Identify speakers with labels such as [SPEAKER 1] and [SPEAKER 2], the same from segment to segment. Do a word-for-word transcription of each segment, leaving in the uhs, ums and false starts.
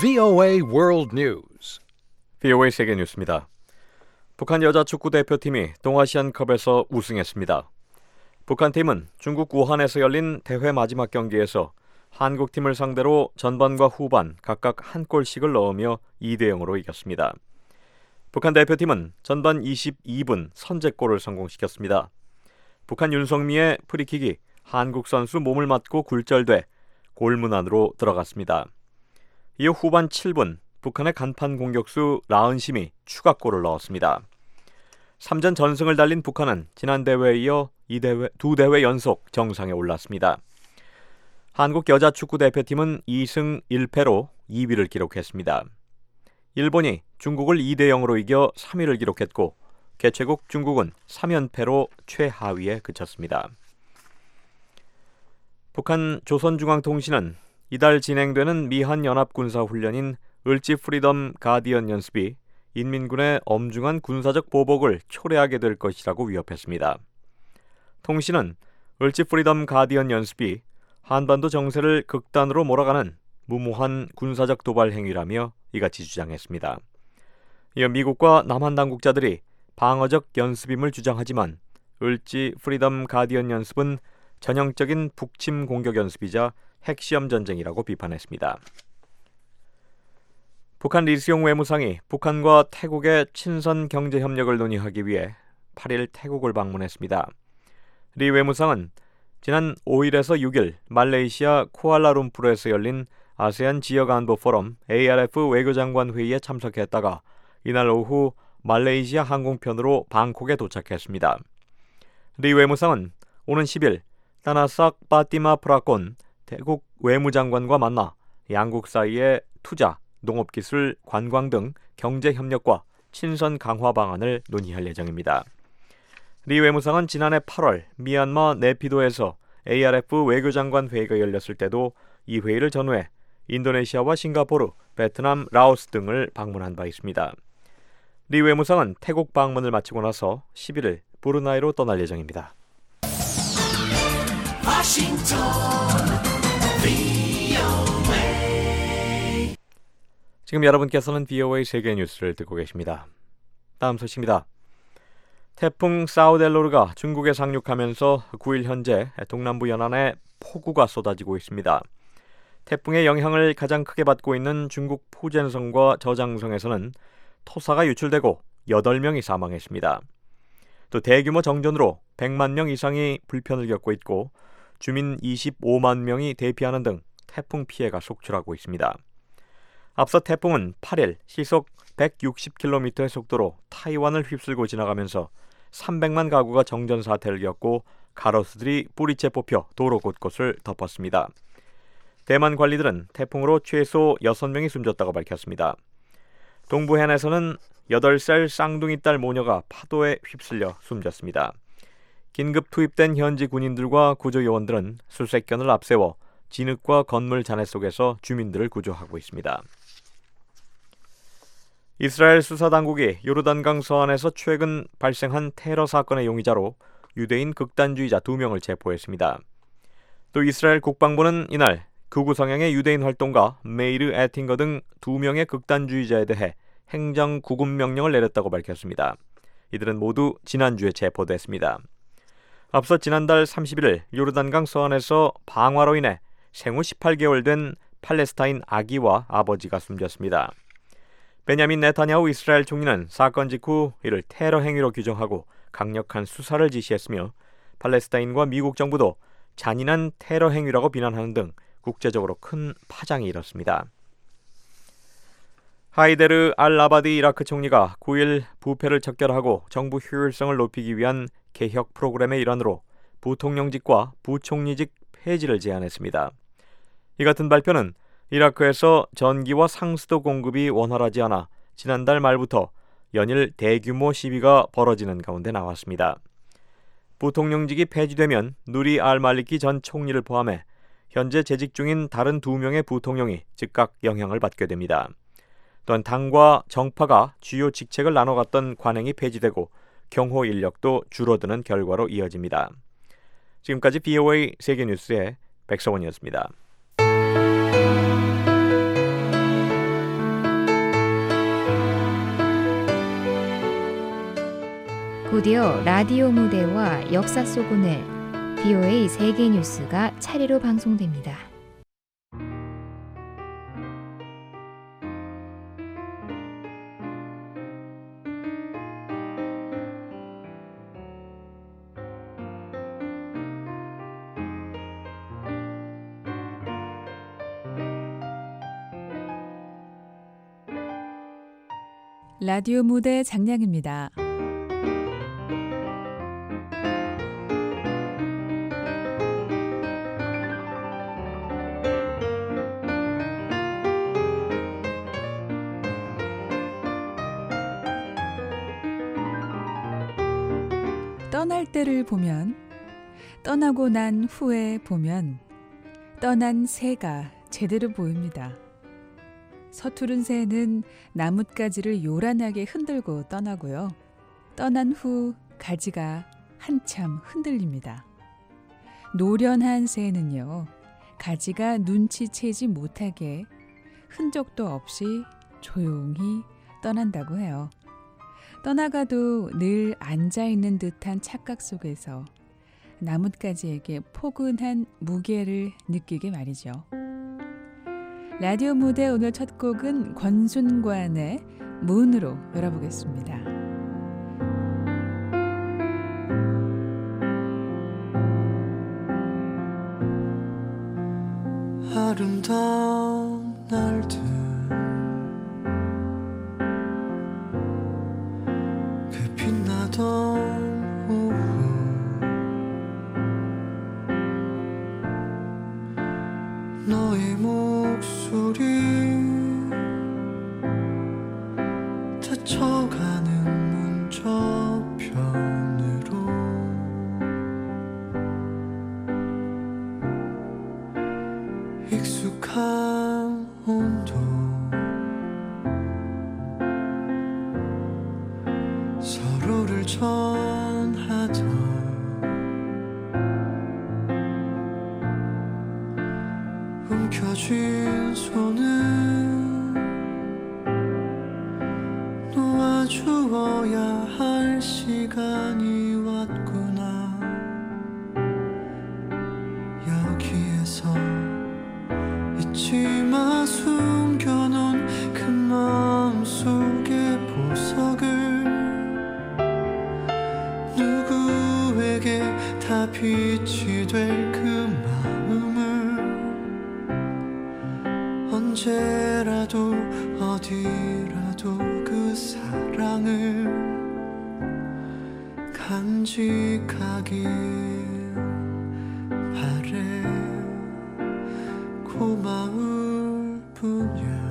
[SPEAKER 1] 브이오에이 World News.
[SPEAKER 2] 브이오에이 세계 뉴스입니다. 북한 여자 축구 대표팀이 동아시안컵에서 우승했습니다. 북한팀은 중국 우한에서 열린 대회 마지막 경기에서 한국팀을 상대로 전반과 후반 각각 한 골씩을 넣으며 이 대 영으로 이겼습니다. 북한 대표팀은 전반 이십이 분 선제골을 성공시켰습니다. 북한 윤성미의 프리킥이 한국 선수 몸을 맞고 굴절돼 골문 안으로 들어갔습니다. 이어 후반 칠 분 북한의 간판 공격수 라은심이 추가골을 넣었습니다. 삼 전 전승을 달린 북한은 지난 대회에 이어 이 대회, 두 대회 연속 정상에 올랐습니다. 한국 여자 축구 대표팀은 이 승 일 패로 이 위를 기록했습니다. 일본이 중국을 이 대 영으로 이겨 삼 위를 기록했고 개최국 중국은 삼 연패로 최하위에 그쳤습니다. 북한 조선중앙통신은 이달 진행되는 미한연합군사훈련인 을지 프리덤 가디언 연습이 인민군의 엄중한 군사적 보복을 초래하게 될 것이라고 위협했습니다. 통신은 을지 프리덤 가디언 연습이 한반도 정세를 극단으로 몰아가는 무모한 군사적 도발 행위라며 이같이 주장했습니다. 이어 미국과 남한 당국자들이 방어적 연습임을 주장하지만 을지 프리덤 가디언 연습은 전형적인 북침 공격 연습이자 핵시험 전쟁이라고 비판했습니다. 북한 리수용 외무상이 북한과 태국의 친선 경제 협력을 논의하기 위해 팔 일 태국을 방문했습니다. 리 외무상은 지난 오 일에서 육 일 말레이시아 쿠알라룸푸르에서 열린 아세안 지역안보 포럼 에이알에프 외교장관 회의에 참석했다가 이날 오후 말레이시아 항공편으로 방콕에 도착했습니다. 리 외무상은 오는 십 일 따나삭 파티마 프라콘 태국 외무장관과 만나 양국 사이의 투자, 농업기술, 관광 등 경제협력과 친선 강화 방안을 논의할 예정입니다. 리 외무상은 지난해 팔월 미얀마 네피도에서 에이알에프 외교장관 회의가 열렸을 때도 이 회의를 전후해 인도네시아와 싱가포르, 베트남, 라오스 등을 방문한 바 있습니다. 리 외무상은 태국 방문을 마치고 나서 십일 일 브루나이로 떠날 예정입니다.
[SPEAKER 3] 워싱턴 브이오에이.
[SPEAKER 2] 지금 여러분께서는 브이오에이 세계 뉴스를 듣고 계십니다. 다음 소식입니다. 태풍 사우델로르가 중국에 상륙하면서 구 일 현재 동남부 연안에 폭우가 쏟아지고 있습니다. 태풍의 영향을 가장 크게 받고 있는 중국 푸젠성과 저장성에서는 토사가 유출되고 여덟 명이 사망했습니다. 또 대규모 정전으로 백만 명 이상이 불편을 겪고 있고 주민 이십오만 명이 대피하는 등 태풍 피해가 속출하고 있습니다. 앞서 태풍은 팔 일 시속 백육십 킬로미터의 속도로 타이완을 휩쓸고 지나가면서 삼백만 가구가 정전 사태를 겪고 가로수들이 뿌리채 뽑혀 도로 곳곳을 덮었습니다. 대만 관리들은 태풍으로 최소 여섯 명이 숨졌다고 밝혔습니다. 동부 해안에서는 여덟 살 쌍둥이 딸 모녀가 파도에 휩쓸려 숨졌습니다. 긴급 투입된 현지 군인들과 구조요원들은 수색견을 앞세워 진흙과 건물 잔해 속에서 주민들을 구조하고 있습니다. 이스라엘 수사당국이 요르단강 서안에서 최근 발생한 테러 사건의 용의자로 유대인 극단주의자 두 명을 체포했습니다. 또 이스라엘 국방부는 이날 극우 성향의 유대인 활동가 메이르 에팅거 등 두 명의 극단주의자에 대해 행정 구금 명령을 내렸다고 밝혔습니다. 이들은 모두 지난주에 체포됐습니다. 앞서 지난달 삼십일 일 요르단강 서안에서 방화로 인해 생후 십팔 개월 된 팔레스타인 아기와 아버지가 숨졌습니다. 베냐민 네타냐후 이스라엘 총리는 사건 직후 이를 테러 행위로 규정하고 강력한 수사를 지시했으며 팔레스타인과 미국 정부도 잔인한 테러 행위라고 비난하는 등 국제적으로 큰 파장이 일었습니다. 하이데르 알-아바디 이라크 총리가 구 일 부패를 척결하고 정부 효율성을 높이기 위한 개혁 프로그램의 일환으로 부통령직과 부총리직 폐지를 제안했습니다. 이 같은 발표는 이라크에서 전기와 상수도 공급이 원활하지 않아 지난달 말부터 연일 대규모 시위가 벌어지는 가운데 나왔습니다. 부통령직이 폐지되면 누리 알-말리키 전 총리를 포함해 현재 재직 중인 다른 두 명의 부통령이 즉각 영향을 받게 됩니다. 또한 당과 정파가 주요 직책을 나눠 갔던 관행이 폐지되고 경호 인력도 줄어드는 결과로 이어집니다. 지금까지 브이오에이 세계뉴스의 백성원이었습니다.
[SPEAKER 3] 곧이어 라디오 무대와 역사 속 오늘 비오에이 세계 뉴스가 차례로 방송됩니다.
[SPEAKER 4] 라디오 무대 장량입니다. 떠날 때를 보면, 떠나고 난 후에 보면 떠난 새가 제대로 보입니다. 서투른 새는 나뭇가지를 요란하게 흔들고 떠나고요. 떠난 후 가지가 한참 흔들립니다. 노련한 새는요, 가지가 눈치채지 못하게 흔적도 없이 조용히 떠난다고 해요. 떠나가도 늘 앉아있는 듯한 착각 속에서 나뭇가지에게 포근한 무게를 느끼게 말이죠. 라디오 무대 오늘 첫 곡은 권순관의 문으로 열어보겠습니다.
[SPEAKER 5] 아름다운 날들 그 빛나던 오후 너의 목소리 스쳐가는 문저편으로 익숙한 온도 서로를 전하던 움켜쥔 손은 놓아주어야 할 시간이 왔구나. 여기에서 잊지마 숨겨놓은 그 마음속의 보석을 누구에게 다 빛이 될 그 마음을 언제라도 어디라도 그 사랑을 간직하길 바래. 고마울 뿐이야.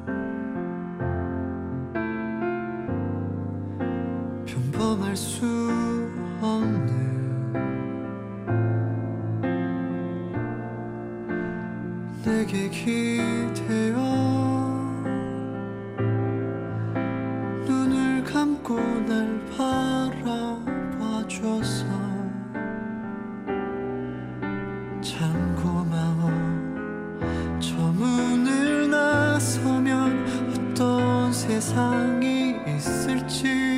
[SPEAKER 5] 평범할 수 없는 내게 기대어 눈을 감고 날 바라봐줘서 참 고마워. 저 문을 나서면 어떤 세상이 있을지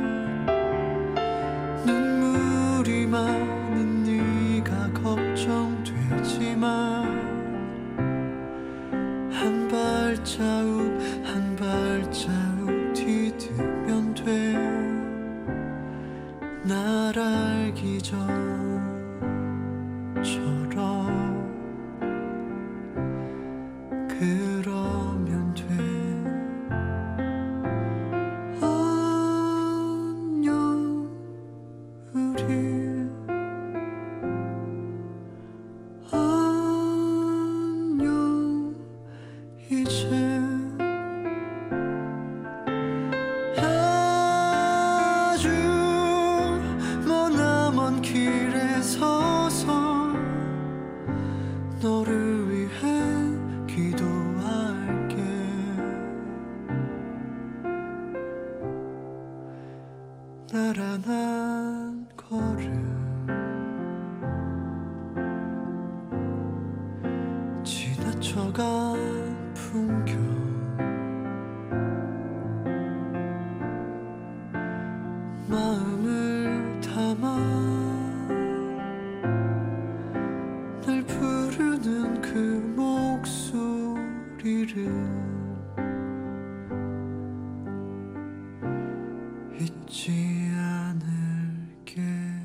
[SPEAKER 5] 눈물이 많은 네가 걱정되지만 한 발자국 한 발자국 디디면 돼. 날 알기 전처럼 그러면 돼. 안녕 우리 안녕 이제 아주 머나먼 길에 서서 너를 위해 기도할게. 나란한 걸음 지나쳐간 풍경 마음을 잊지 않을게.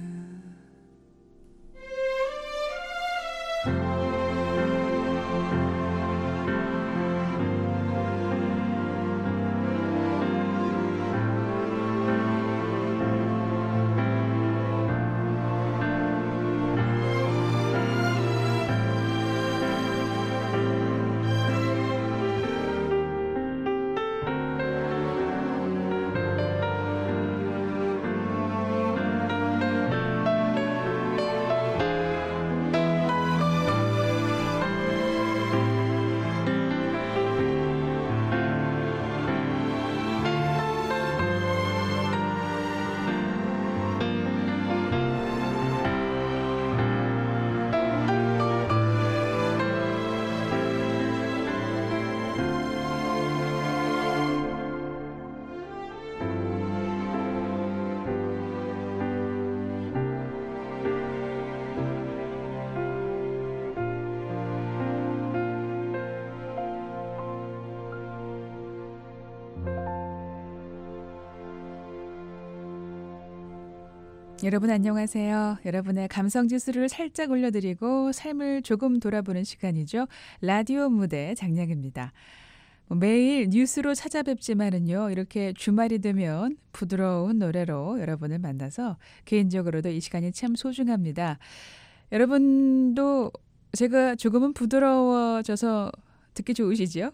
[SPEAKER 4] 여러분 안녕하세요. 여러분의 감성 지수를 살짝 올려드리고 삶을 조금 돌아보는 시간이죠. 라디오 무대 장량입니다. 매일 뉴스로 찾아뵙지만은요, 이렇게 주말이 되면 부드러운 노래로 여러분을 만나서 개인적으로도 이 시간이 참 소중합니다. 여러분도 제가 조금은 부드러워져서 듣기 좋으시죠?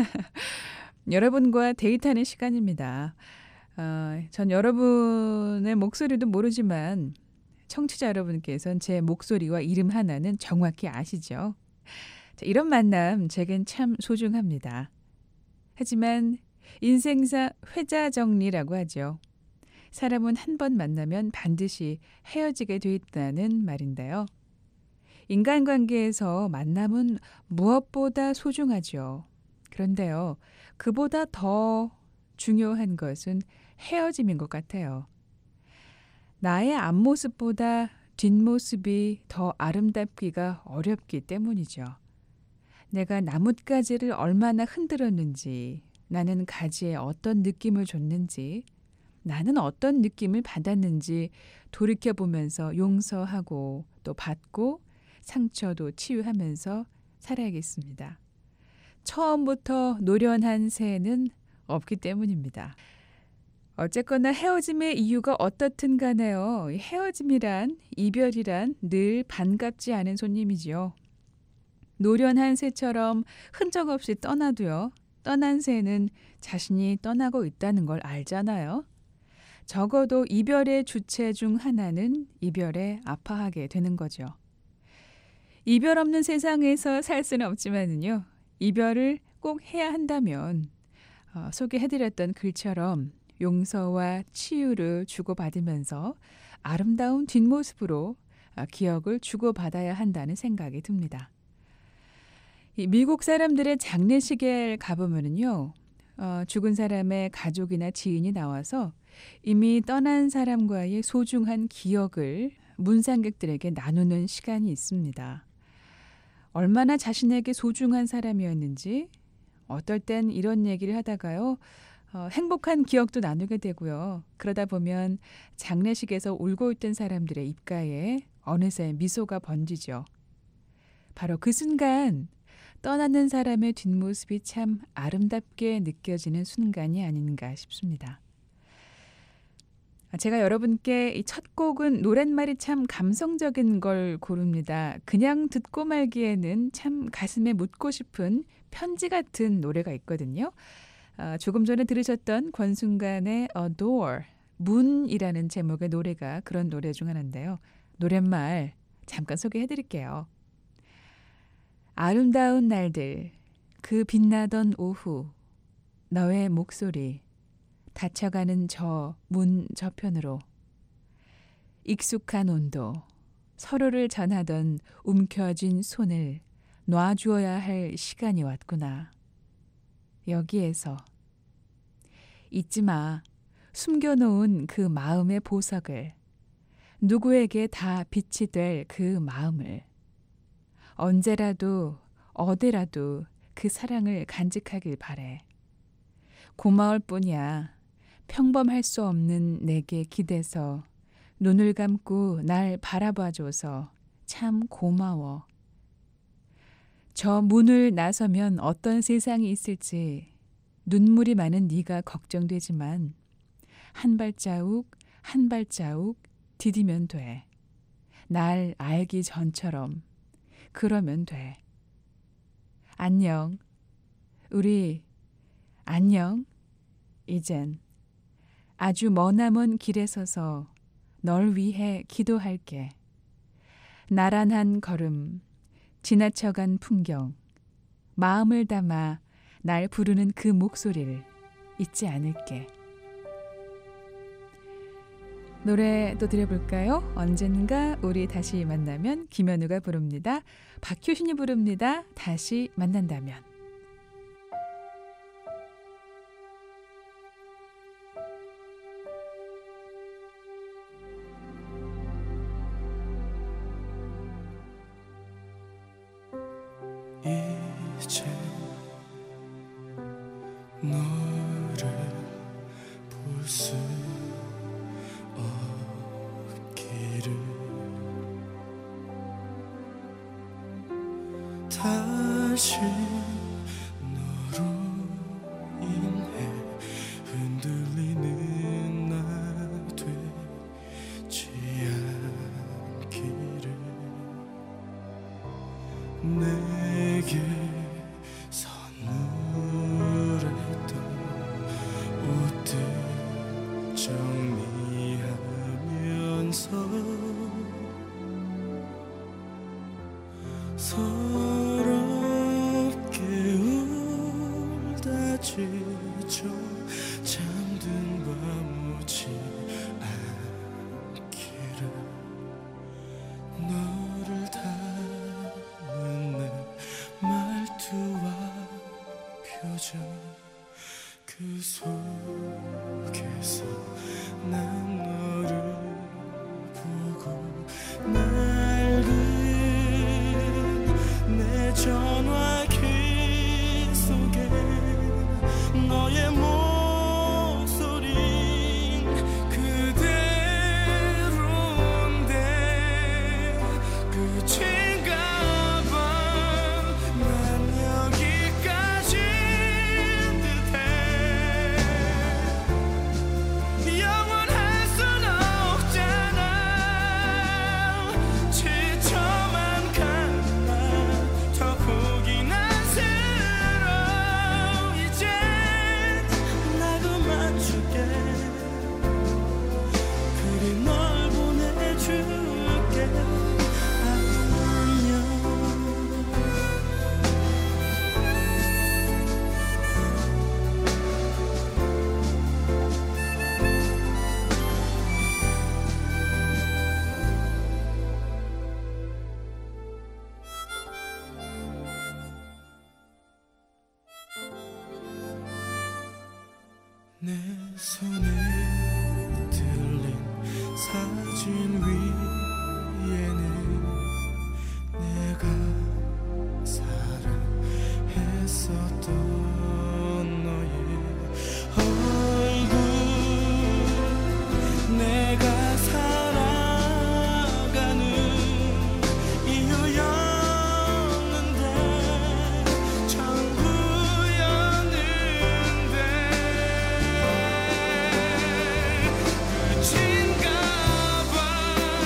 [SPEAKER 4] 여러분과 데이트하는 시간입니다. 어, 전 여러분의 목소리도 모르지만 청취자 여러분께서는 제 목소리와 이름 하나는 정확히 아시죠? 자, 이런 만남 제겐 참 소중합니다. 하지만 인생사 회자 정리라고 하죠. 사람은 한 번 만나면 반드시 헤어지게 돼 있다는 말인데요. 인간관계에서 만남은 무엇보다 소중하죠. 그런데요, 그보다 더 중요한 것은 헤어짐인 것 같아요. 나의 앞모습보다 뒷모습이 더 아름답기가 어렵기 때문이죠. 내가 나뭇가지를 얼마나 흔들었는지, 나는 가지에 어떤 느낌을 줬는지, 나는 어떤 느낌을 받았는지 돌이켜보면서 용서하고 또 받고 상처도 치유하면서 살아야겠습니다. 처음부터 노련한 새는 없기 때문입니다. 어쨌거나 헤어짐의 이유가 어떻든 간에요. 헤어짐이란, 이별이란 늘 반갑지 않은 손님이지요. 노련한 새처럼 흔적 없이 떠나도요, 떠난 새는 자신이 떠나고 있다는 걸 알잖아요. 적어도 이별의 주체 중 하나는 이별에 아파하게 되는 거죠. 이별 없는 세상에서 살 수는 없지만은요, 이별을 꼭 해야 한다면 어, 소개해드렸던 글처럼 용서와 치유를 주고받으면서 아름다운 뒷모습으로 어, 기억을 주고받아야 한다는 생각이 듭니다. 이 미국 사람들의 장례식에 가보면은요, 어, 죽은 사람의 가족이나 지인이 나와서 이미 떠난 사람과의 소중한 기억을 문상객들에게 나누는 시간이 있습니다. 얼마나 자신에게 소중한 사람이었는지, 어떨 땐 이런 얘기를 하다가요, 어, 행복한 기억도 나누게 되고요. 그러다 보면 장례식에서 울고 있던 사람들의 입가에 어느새 미소가 번지죠. 바로 그 순간 떠나는 사람의 뒷모습이 참 아름답게 느껴지는 순간이 아닌가 싶습니다. 제가 여러분께 이 첫 곡은 노랫말이 참 감성적인 걸 고릅니다. 그냥 듣고 말기에는 참 가슴에 묻고 싶은 편지 같은 노래가 있거든요. 어, 조금 전에 들으셨던 권순간의 Adore, 문이라는 제목의 노래가 그런 노래 중 하나인데요. 노랫말 잠깐 소개해드릴게요. 아름다운 날들, 그 빛나던 오후, 너의 목소리, 닫혀가는 저 문 저편으로, 익숙한 온도, 서로를 전하던 움켜쥔 손을 놔주어야 할 시간이 왔구나. 여기에서 잊지 마. 숨겨놓은 그 마음의 보석을, 누구에게 다 빛이 될 그 마음을 언제라도 어디라도 그 사랑을 간직하길 바래. 고마울 뿐이야. 평범할 수 없는 내게 기대서 눈을 감고 날 바라봐줘서 참 고마워. 저 문을 나서면 어떤 세상이 있을지 눈물이 많은 네가 걱정되지만 한 발자국 한 발자국 디디면 돼. 날 알기 전처럼 그러면 돼. 안녕. 우리 안녕. 이젠 아주 머나먼 길에 서서 널 위해 기도할게. 나란한 걸음, 지나쳐간 풍경, 마음을 담아 날 부르는 그 목소리를 잊지 않을게. 노래 또 들어볼까요? 언젠가 우리 다시 만나면. 김현우가 부릅니다. 박효신이 부릅니다. 다시 만난다면.
[SPEAKER 5] 이제 너를 볼 수 없기를 다시 너로 인해 흔들리는 나 되지 않기를 내게 선물했던 옷들 정리하면서 서럽게 울다 지쳐 잠든 밤 오지 않기를 너를 닮은 내 말투와 표정 그 속에서 난 너를 보고 낡은 내 전화기 속에 너의 목소린 그대로인데 끝인가 봐. 난 여기까지인 듯해. 영원할 순 없잖아. 지쳐만 가나 더 보긴 안쓰러워. 이젠 나 그만줄게. 그리 널 보내줄게. 안녕. 내 손에 들린 사진 위에는 내가 사랑했었던 너의 얼굴 내가 살아가는 이유였는데 전부였는데 끝인가 봐.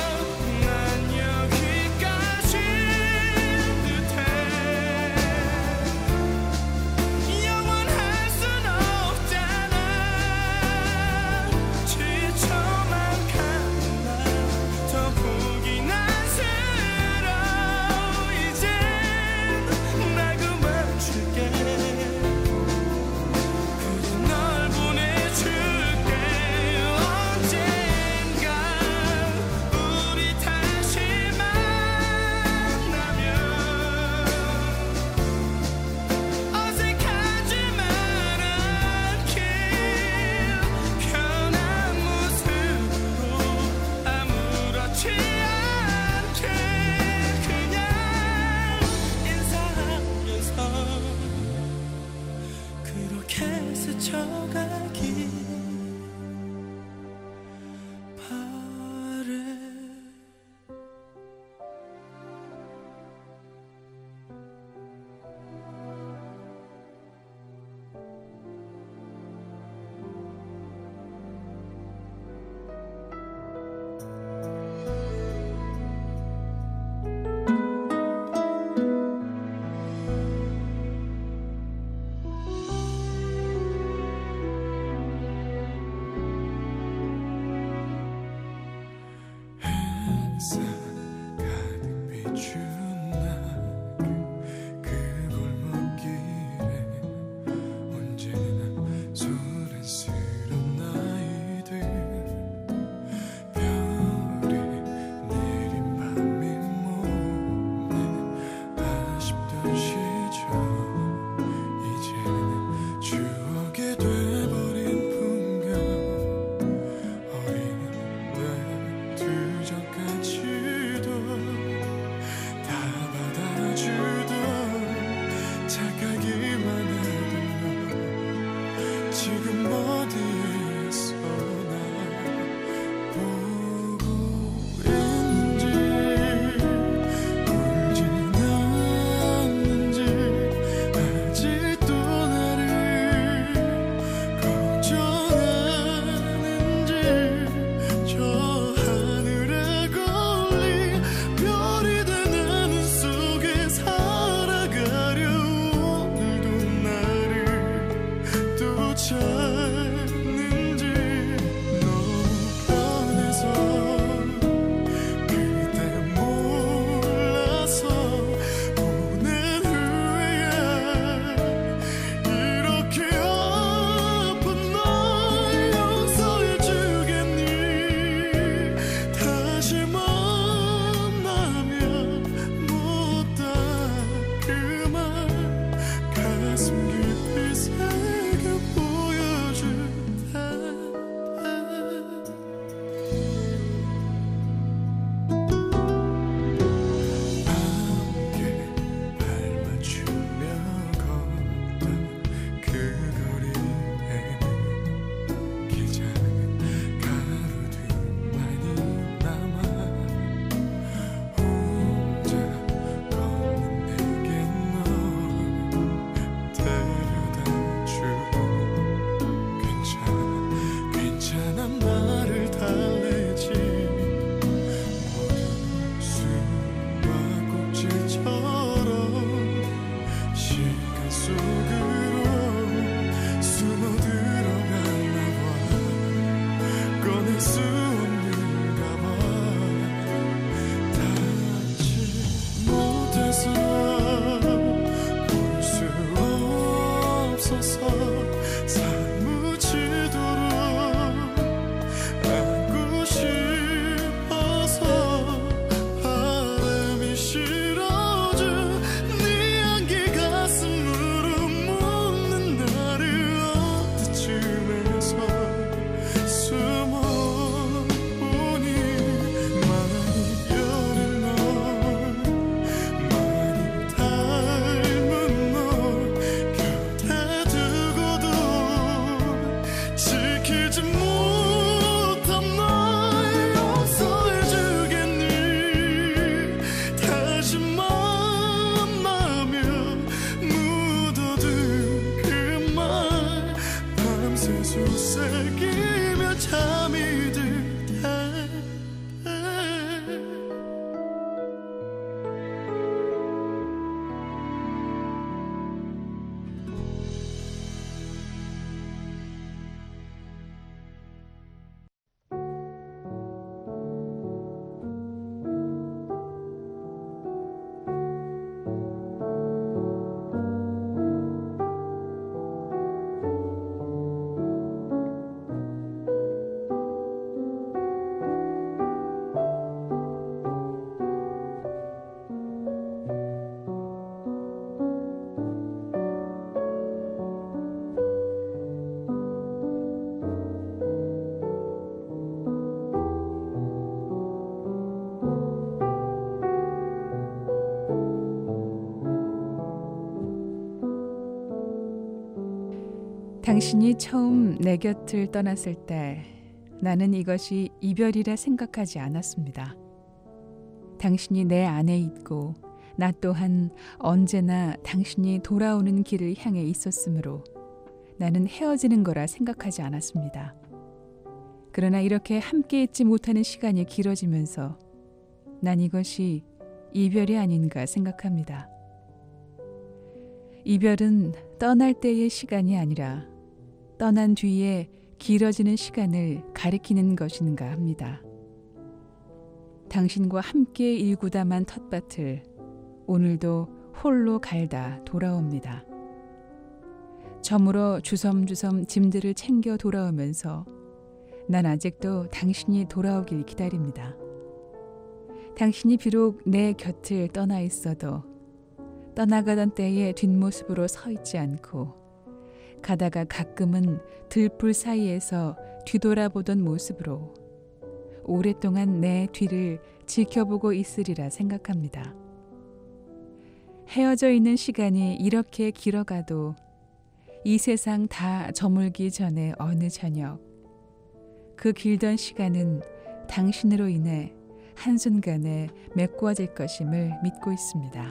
[SPEAKER 5] 멈춰가기 바래.
[SPEAKER 4] 당신이 처음 내 곁을 떠났을 때 나는 이것이 이별이라 생각하지 않았습니다. 당신이 내 안에 있고 나 또한 언제나 당신이 돌아오는 길을 향해 있었으므로 나는 헤어지는 거라 생각하지 않았습니다. 그러나 이렇게 함께 있지 못하는 시간이 길어지면서 난 이것이 이별이 아닌가 생각합니다. 이별은 떠날 때의 시간이 아니라 떠난 뒤에 길어지는 시간을 가리키는 것인가 합니다. 당신과 함께 일구다만 텃밭을 오늘도 홀로 갈다 돌아옵니다. 저물어 주섬주섬 짐들을 챙겨 돌아오면서 난 아직도 당신이 돌아오길 기다립니다. 당신이 비록 내 곁을 떠나 있어도 떠나가던 때의 뒷모습으로 서 있지 않고 가다가 가끔은 들불 사이에서 뒤돌아보던 모습으로 오랫동안 내 뒤를 지켜보고 있으리라 생각합니다. 헤어져 있는 시간이 이렇게 길어가도 이 세상 다 저물기 전에 어느 저녁 그 길던 시간은 당신으로 인해 한순간에 메꿔질 것임을 믿고 있습니다.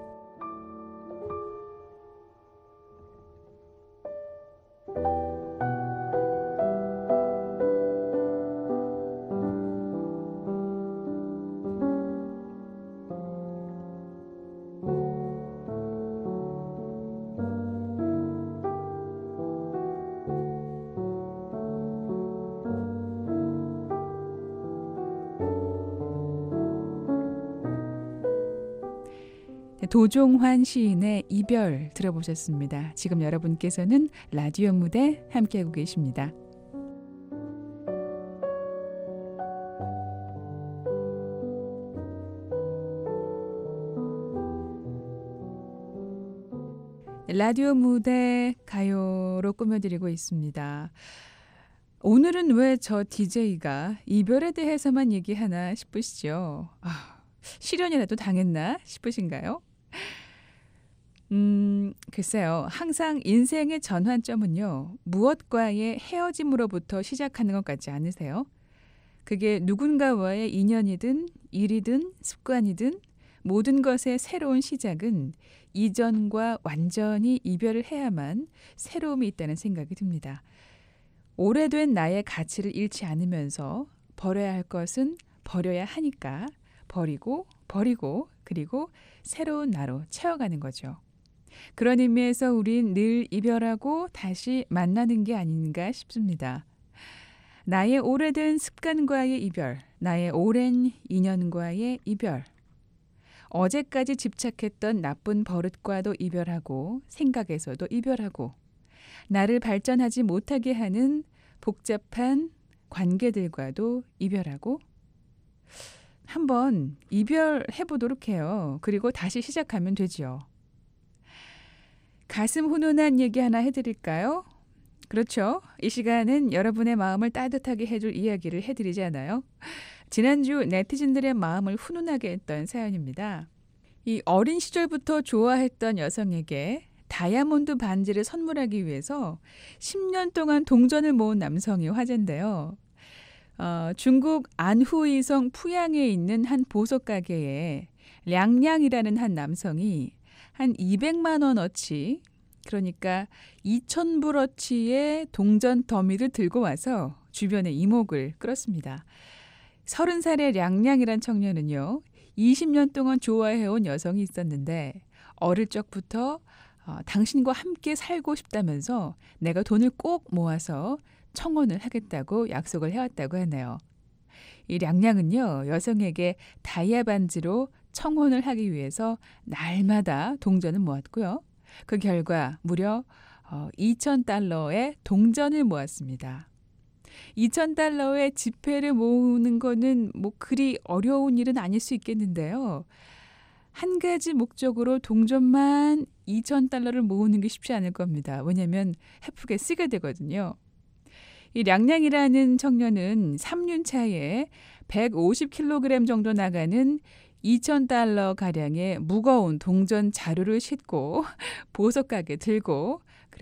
[SPEAKER 4] 도종환 시인의 이별 들어보셨습니다. 지금 여러분께서는 라디오 무대 함께하고 계십니다. 라디오 무대 가요로 꾸며드리고 있습니다. 오늘은 왜 저 디제이가 이별에 대해서만 얘기하나 싶으시죠? 아, 실연이라도 당했나 싶으신가요? 음, 글쎄요. 항상 인생의 전환점은요. 무엇과의 헤어짐으로부터 시작하는 것 같지 않으세요? 그게 누군가와의 인연이든 일이든 습관이든 모든 것의 새로운 시작은 이전과 완전히 이별을 해야만 새로움이 있다는 생각이 듭니다. 오래된 나의 가치를 잃지 않으면서 버려야 할 것은 버려야 하니까 버리고 버리고 그리고 새로운 나로 채워가는 거죠. 그런 의미에서 우린 늘 이별하고 다시 만나는 게 아닌가 싶습니다. 나의 오래된 습관과의 이별, 나의 오랜 인연과의 이별, 어제까지 집착했던 나쁜 버릇과도 이별하고 생각에서도 이별하고 나를 발전하지 못하게 하는 복잡한 관계들과도 이별하고 한번 이별해보도록 해요. 그리고 다시 시작하면 되죠. 가슴 훈훈한 얘기 하나 해드릴까요? 그렇죠. 이 시간은 여러분의 마음을 따뜻하게 해줄 이야기를 해드리잖아요. 지난주 네티즌들의 마음을 훈훈하게 했던 사연입니다. 이 어린 시절부터 좋아했던 여성에게 다이아몬드 반지를 선물하기 위해서 십 년 동안 동전을 모은 남성이 화제인데요. 어, 중국 안후이성 푸양에 있는 한 보석 가게에 량량이라는 한 남성이 한 이백만 원어치, 그러니까 이천 불어치의 동전 더미를 들고 와서 주변에 이목을 끌었습니다. 서른 살의 량량이란 청년은요, 이십 년 동안 좋아해온 여성이 있었는데 어릴 적부터 어, 당신과 함께 살고 싶다면서 내가 돈을 꼭 모아서 청혼을 하겠다고 약속을 해왔다고 하네요. 이 량량은요, 여성에게 다이아 반지로 청혼을 하기 위해서 날마다 동전을 모았고요. 그 결과 무려 어, 이천 달러의 동전을 모았습니다. 이천 달러의 지폐를 모으는 거는 뭐 그리 어려운 일은 아닐 수 있겠는데요. 한 가지 목적으로 동전만 이천 달러를 모으는 게 쉽지 않을 겁니다. 왜냐하면 헤프게 쓰게 되거든요. 이 량량이라는 청년은 삼 년 차에 백오십 킬로그램 정도 나가는 이천 달러 가량의 무거운 동전 자루를 싣고 보석 가게 들고 그래서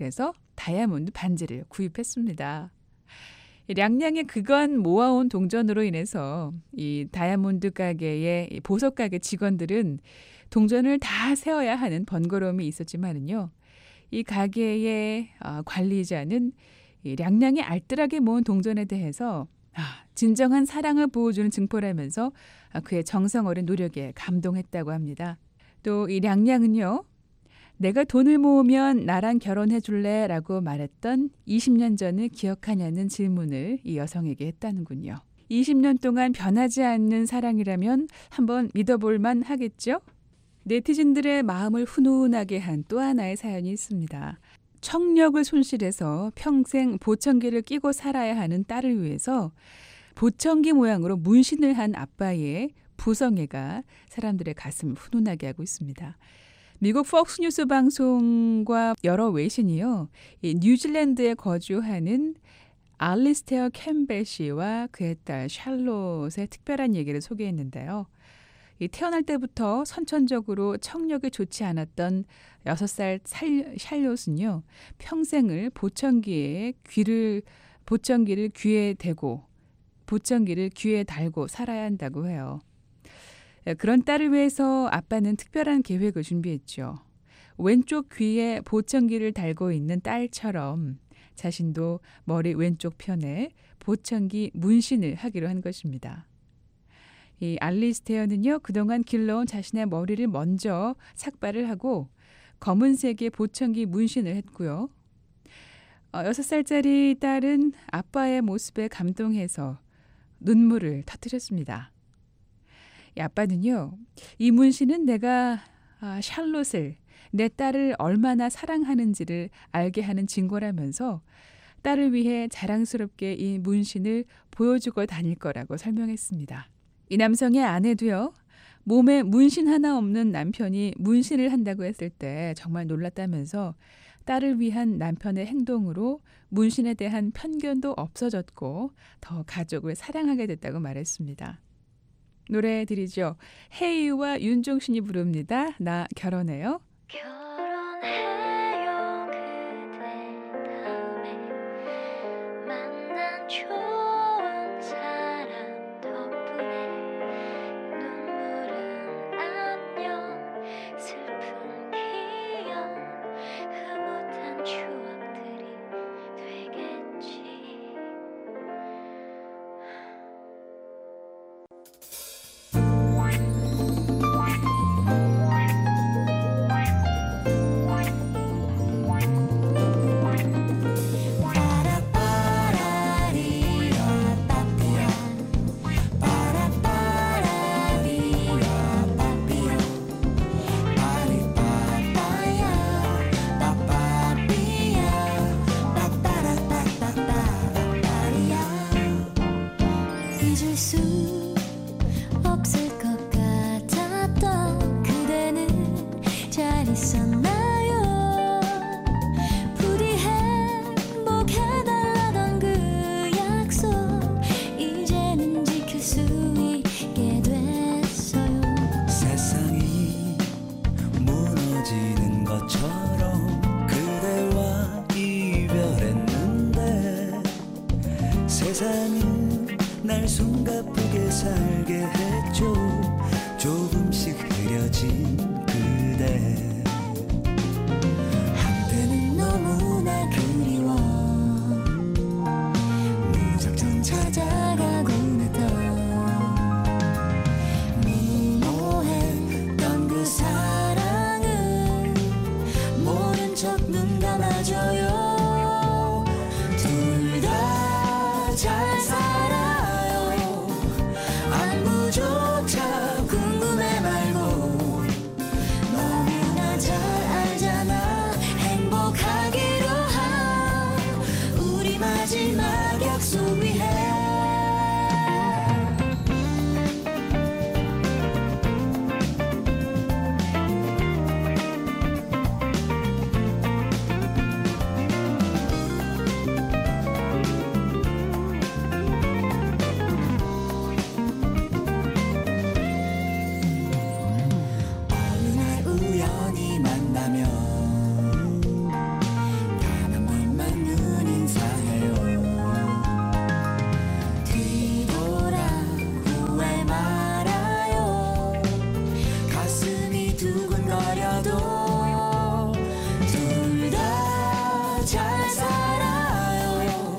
[SPEAKER 4] 다이아몬드 반지를 구입했습니다. 량량의 그간 모아온 동전으로 인해서 이 다이아몬드 가게의 보석 가게 직원들은 동전을 다 세어야 하는 번거로움이 있었지만은요. 이 가게의 관리자는 이 량량이 알뜰하게 모은 동전에 대해서 아, 진정한 사랑을 보여주는 증표라면서 그의 정성 어린 노력에 감동했다고 합니다. 또 이 량량은요. 내가 돈을 모으면 나랑 결혼해 줄래? 라고 말했던 이십 년 전을 기억하냐는 질문을 이 여성에게 했다는군요. 이십 년 동안 변하지 않는 사랑이라면 한번 믿어볼 만 하겠죠? 네티즌들의 마음을 훈훈하게 한 또 하나의 사연이 있습니다. 청력을 손실해서 평생 보청기를 끼고 살아야 하는 딸을 위해서 보청기 모양으로 문신을 한 아빠의 부성애가 사람들의 가슴을 훈훈하게 하고 있습니다. 미국 폭스뉴스 방송과 여러 외신이요. 이 뉴질랜드에 거주하는 알리스테어 캠벨 씨와 그의 딸 샬롯의 특별한 얘기를 소개했는데요. 이 태어날 때부터 선천적으로 청력이 좋지 않았던 여섯 살 샬롯은요. 평생을 보청기에 귀를 보청기를 귀에 대고 보청기를 귀에 달고 살아야 한다고 해요. 그런 딸을 위해서 아빠는 특별한 계획을 준비했죠. 왼쪽 귀에 보청기를 달고 있는 딸처럼 자신도 머리 왼쪽 편에 보청기 문신을 하기로 한 것입니다. 이 알리스테어는요. 그동안 길러온 자신의 머리를 먼저 삭발을 하고 검은색의 보청기 문신을 했고요. 어, 여섯 살짜리 딸은 아빠의 모습에 감동해서 눈물을 터뜨렸습니다. 이 아빠는요. 이 문신은 내가 아, 샬롯을 내 딸을 얼마나 사랑하는지를 알게 하는 증거라면서 딸을 위해 자랑스럽게 이 문신을 보여주고 다닐 거라고 설명했습니다. 이 남성의 아내도요. 몸에 문신 하나 없는 남편이 문신을 한다고 했을 때 정말 놀랐다면서 딸을 위한 남편의 행동으로 문신에 대한 편견도 없어졌고 더 가족을 사랑하게 됐다고 말했습니다. 노래 드리죠. 헤이유와 윤종신이 부릅니다. 나 결혼해요.
[SPEAKER 6] 결혼해요 그대 다음에 만난 좋은 사람 덕분에 눈물은 안녕 슬픈 기억 흐뭇한 추억들이 되겠지. 잊을 수 없을 것 같았던 그대는 잘 있었나요? 부디 행복해달라던 그 약속 이제는 지킬 수 있게 됐어요.
[SPEAKER 5] 세상이 무너지는 것처럼 그대와 이별했는데 세상은 날 숨가쁘게 살게 했죠. 조금씩 흐려진 그대 한때는 너무나 그리워 무작정 찾아가곤 했던 무모했던 그 사랑은 모른 척 눈 감아줘요. 둘 다 잘 살아 안부조차 궁금해 말고 잘 살아요.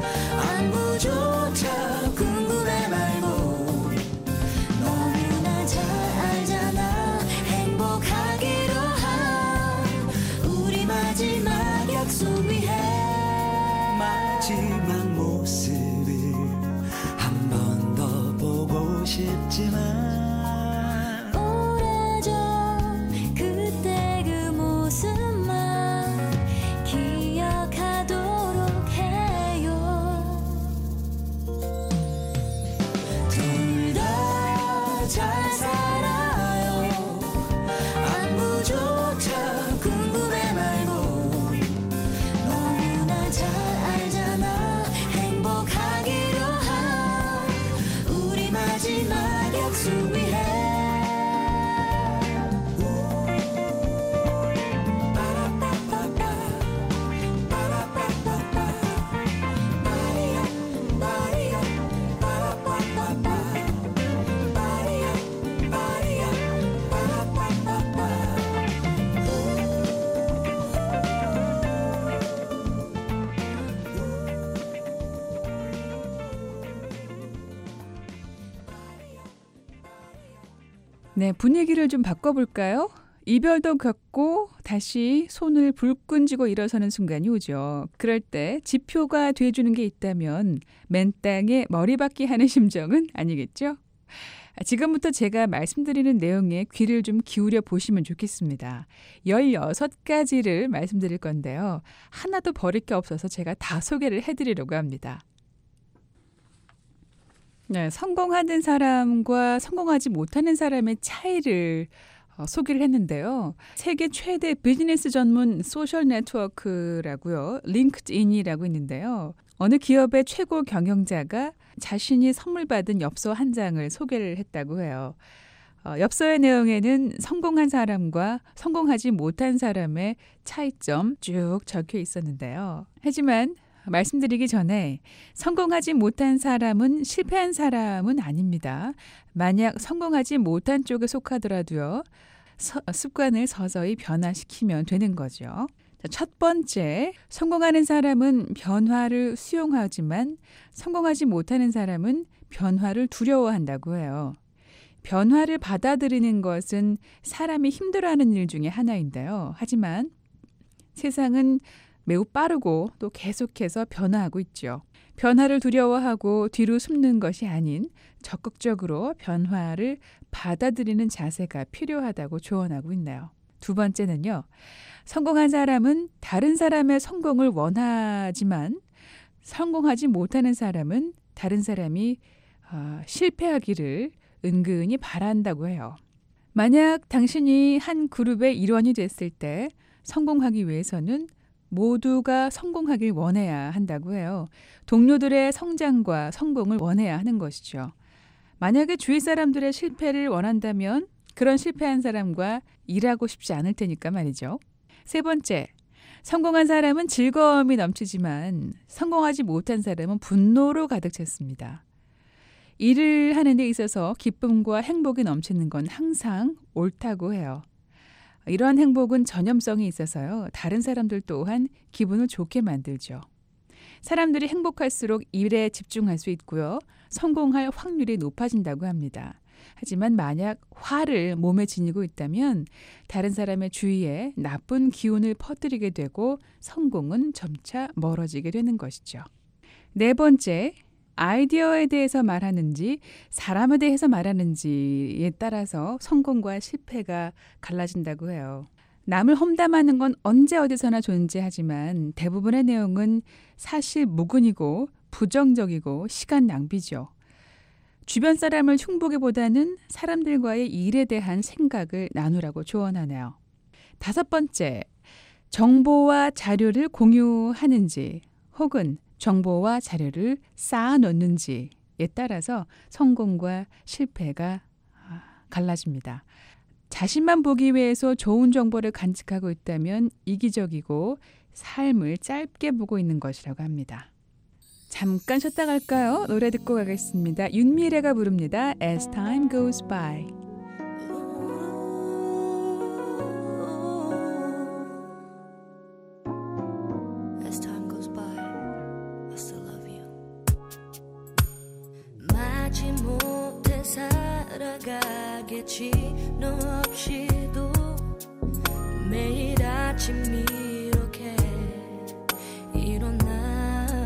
[SPEAKER 5] 안부조차 궁금해 말고 너무나 잘 알잖아. 행복하기로 한 우리 마지막 약속 위해
[SPEAKER 7] 마지막 모습을 한 번 더 보고 싶지만
[SPEAKER 6] 오래전 그때 그 모습만 기억하도록 해요.
[SPEAKER 5] 둘 다 잘 살아요. 안부조차 궁금해 말고 너무나 잘 알잖아. 행복하기로 한 우리 마지막 약속 위해 빠라빠빠빠 빠라빠빠빠 빠리야 빠리야 빠라빠빠빠 빠리야 빠리야 빠라빠빠빠
[SPEAKER 4] 네, 분위기를 좀 바꿔볼까요? 이별도 겪고 다시 손을 불끈 쥐고 일어서는 순간이 오죠. 그럴 때 지표가 돼주는 게 있다면 맨땅에 머리박기 하는 심정은 아니겠죠? 지금부터 제가 말씀드리는 내용에 귀를 좀 기울여 보시면 좋겠습니다. 열여섯 가지를 말씀드릴 건데요. 하나도 버릴 게 없어서 제가 다 소개를 해드리려고 합니다. 네, 성공하는 사람과 성공하지 못하는 사람의 차이를 어, 소개를 했는데요. 세계 최대 비즈니스 전문 소셜 네트워크라고요. 링크드인이라고 있는데요. 어느 기업의 최고 경영자가 자신이 선물 받은 엽서 한 장을 소개를 했다고 해요. 어, 엽서의 내용에는 성공한 사람과 성공하지 못한 사람의 차이점 쭉 적혀 있었는데요. 하지만 말씀드리기 전에 성공하지 못한 사람은 실패한 사람은 아닙니다. 만약 성공하지 못한 쪽에 속하더라도요. 서, 습관을 서서히 변화시키면 되는 거죠. 자, 첫 번째, 성공하는 사람은 변화를 수용하지만 성공하지 못하는 사람은 변화를 두려워한다고 해요. 변화를 받아들이는 것은 사람이 힘들어하는 일 중에 하나인데요. 하지만 세상은 매우 빠르고 또 계속해서 변화하고 있죠. 변화를 두려워하고 뒤로 숨는 것이 아닌 적극적으로 변화를 받아들이는 자세가 필요하다고 조언하고 있네요. 두 번째는요. 성공한 사람은 다른 사람의 성공을 원하지만 성공하지 못하는 사람은 다른 사람이 어, 실패하기를 은근히 바란다고 해요. 만약 당신이 한 그룹의 일원이 됐을 때 성공하기 위해서는 모두가 성공하길 원해야 한다고 해요. 동료들의 성장과 성공을 원해야 하는 것이죠. 만약에 주위 사람들의 실패를 원한다면 그런 실패한 사람과 일하고 싶지 않을 테니까 말이죠. 세 번째, 성공한 사람은 즐거움이 넘치지만 성공하지 못한 사람은 분노로 가득 찼습니다. 일을 하는 데 있어서 기쁨과 행복이 넘치는 건 항상 옳다고 해요. 이러한 행복은 전염성이 있어서요. 다른 사람들 또한 기분을 좋게 만들죠. 사람들이 행복할수록 일에 집중할 수 있고요. 성공할 확률이 높아진다고 합니다. 하지만 만약 화를 몸에 지니고 있다면 다른 사람의 주위에 나쁜 기운을 퍼뜨리게 되고 성공은 점차 멀어지게 되는 것이죠. 네 번째, 아이디어에 대해서 말하는지 사람에 대해서 말하는지에 따라서 성공과 실패가 갈라진다고 해요. 남을 험담하는 건 언제 어디서나 존재하지만 대부분의 내용은 사실 무근이고 부정적이고 시간 낭비죠. 주변 사람을 흉보기보다는 사람들과의 일에 대한 생각을 나누라고 조언하네요. 다섯 번째, 정보와 자료를 공유하는지 혹은 정보와 자료를 쌓아놓는지에 따라서 성공과 실패가 갈라집니다. 자신만 보기 위해서 좋은 정보를 간직하고 있다면 이기적이고 삶을 짧게 보고 있는 것이라고 합니다. 잠깐 쉬었다 갈까요? 노래 듣고 가겠습니다. 윤미래가 부릅니다. As time goes by.
[SPEAKER 6] 알겠지 너 없이도 매일 아침 이렇게 일어나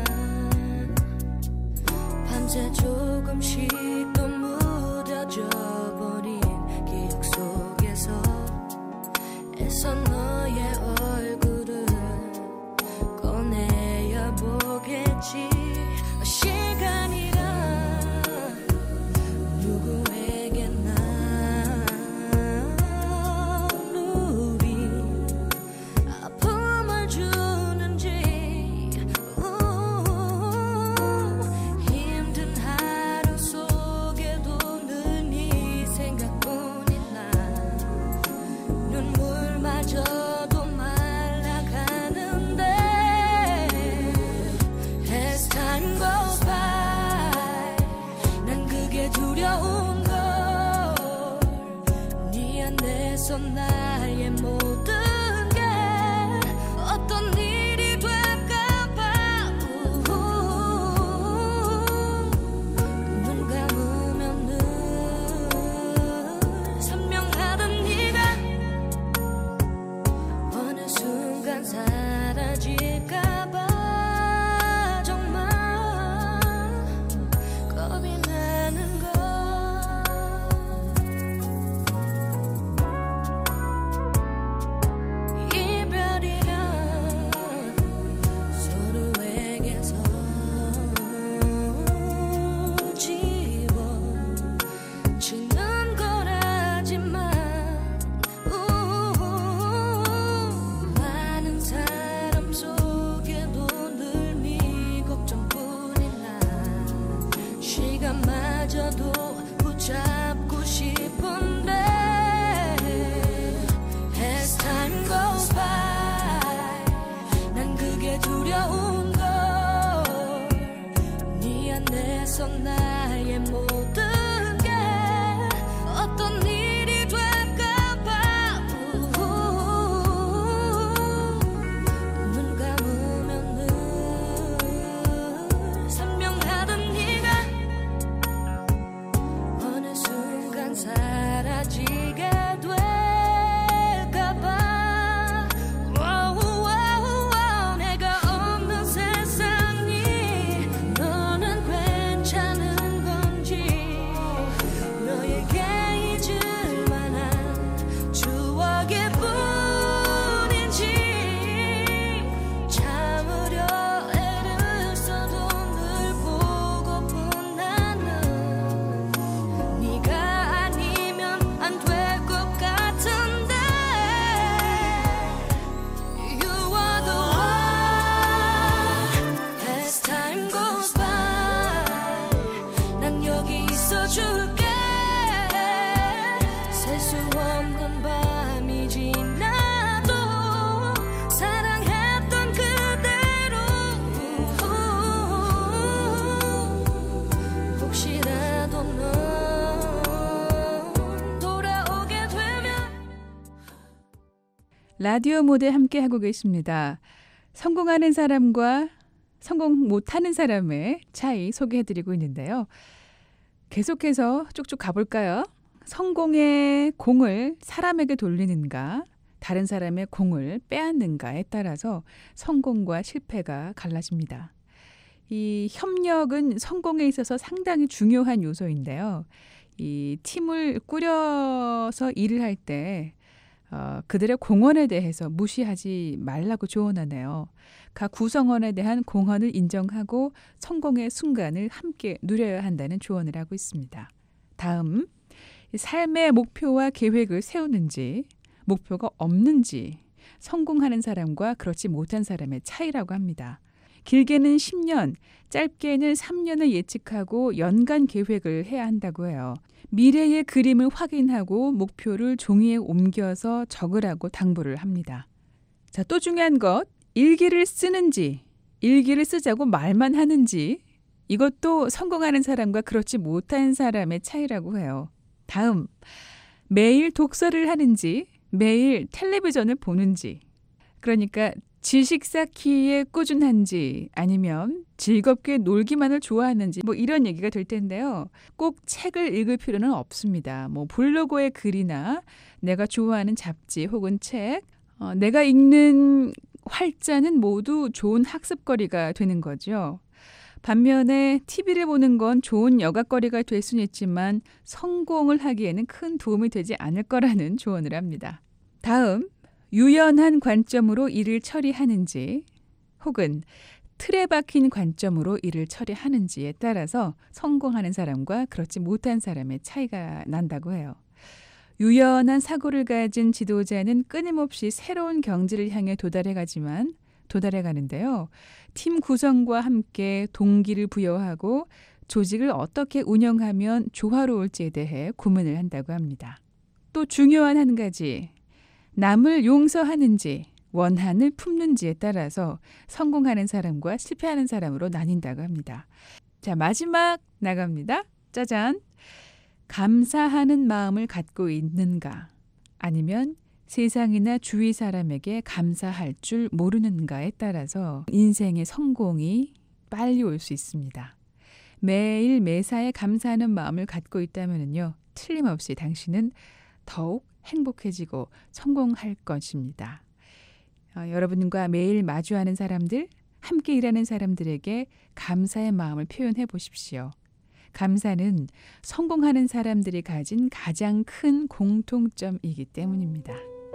[SPEAKER 6] 밤새 조금씩 또 무뎌져 버린 기억 속에서 애써 너의 얼굴을 꺼내야 보겠지 시간이란 누구에게나 우리 아픔을 주는지 우, 힘든 하루 속에도 늘 네 생각뿐인 나 눈물마저도 말라가는데 As time goes by 난 그게 두려운 걸 네 안에서 나의 모든 게 어떤 일이 될까봐 눈 감으면 늘 선명하던 네가 어느 순간 사라질까봐 정말 겁이 나는 걸 이별이란 서로에게서 지워지는 거라지만 많은 사람 속에도 늘 네 걱정뿐인 나 시간마저도 붙잡고 싶은데 As time goes by 난 그게 두려운 걸 네 안에서 나의 모든 게 어떤 일이 될까봐 눈 감으면 늘 선명하던 네가 어느 순간 사라지게 될까봐 와우, 와우, 와우. 내가 없는 세상이 너는 괜찮은 건지 너에게 잊을 만한 추억일 뿐인지 참으려 애를 써도 늘 보고픈 나는 네가 아니면 안 될 것 같은데 You are the one As time goes by 난 여기 있어줄게 셀 수 없는 밤이 지나도 사랑했던 그대로 혹시라도 넌 돌아오게 되면
[SPEAKER 4] 라디오 모드 함께 하고 계십니다. 성공하는 사람과 성공 못하는 사람의 차이 소개해드리고 있는데요. 계속해서 쭉쭉 가볼까요? 성공의 공을 사람에게 돌리는가, 다른 사람의 공을 빼앗는가에 따라서 성공과 실패가 갈라집니다. 이 협력은 성공에 있어서 상당히 중요한 요소인데요. 이 팀을 꾸려서 일을 할 때 어, 그들의 공헌에 대해서 무시하지 말라고 조언하네요. 각 구성원에 대한 공헌을 인정하고 성공의 순간을 함께 누려야 한다는 조언을 하고 있습니다. 다음, 삶의 목표와 계획을 세우는지, 목표가 없는지 성공하는 사람과 그렇지 못한 사람의 차이라고 합니다. 길게는 십 년, 짧게는 삼 년을 예측하고 연간 계획을 해야 한다고 해요. 미래의 그림을 확인하고 목표를 종이에 옮겨서 적으라고 당부를 합니다. 자, 또 중요한 것, 일기를 쓰는지, 일기를 쓰자고 말만 하는지, 이것도 성공하는 사람과 그렇지 못한 사람의 차이라고 해요. 다음, 매일 독서를 하는지, 매일 텔레비전을 보는지. 그러니까 지식 쌓기에 꾸준한지 아니면 즐겁게 놀기만을 좋아하는지 뭐 이런 얘기가 될 텐데요. 꼭 책을 읽을 필요는 없습니다. 뭐 블로그의 글이나 내가 좋아하는 잡지 혹은 책, 어, 내가 읽는 활자는 모두 좋은 학습거리가 되는 거죠. 반면에 티비를 보는 건 좋은 여가거리가 될 수는 있지만 성공을 하기에는 큰 도움이 되지 않을 거라는 조언을 합니다. 다음, 유연한 관점으로 일을 처리하는지 혹은 틀에 박힌 관점으로 일을 처리하는지에 따라서 성공하는 사람과 그렇지 못한 사람의 차이가 난다고 해요. 유연한 사고를 가진 지도자는 끊임없이 새로운 경지를 향해 도달해 가지만 도달해 가는데요. 팀 구성과 함께 동기를 부여하고 조직을 어떻게 운영하면 조화로울지에 대해 고민을 한다고 합니다. 또 중요한 한 가지, 남을 용서하는지 원한을 품는지에 따라서 성공하는 사람과 실패하는 사람으로 나뉜다고 합니다. 자, 마지막 나갑니다. 짜잔! 감사하는 마음을 갖고 있는가? 아니면 세상이나 주위 사람에게 감사할 줄 모르는가에 따라서 인생의 성공이 빨리 올 수 있습니다. 매일 매사에 감사하는 마음을 갖고 있다면요, 틀림없이 당신은 더욱 행복해지고 성공할 것입니다. 어, 여러분과 매일 마주하는 사람들, 함께 일하는 사람들에게 감사의 마음을 표현해 보십시오. 감사는 성공하는 사람들이 가진 가장 큰 공통점이기 때문입니다.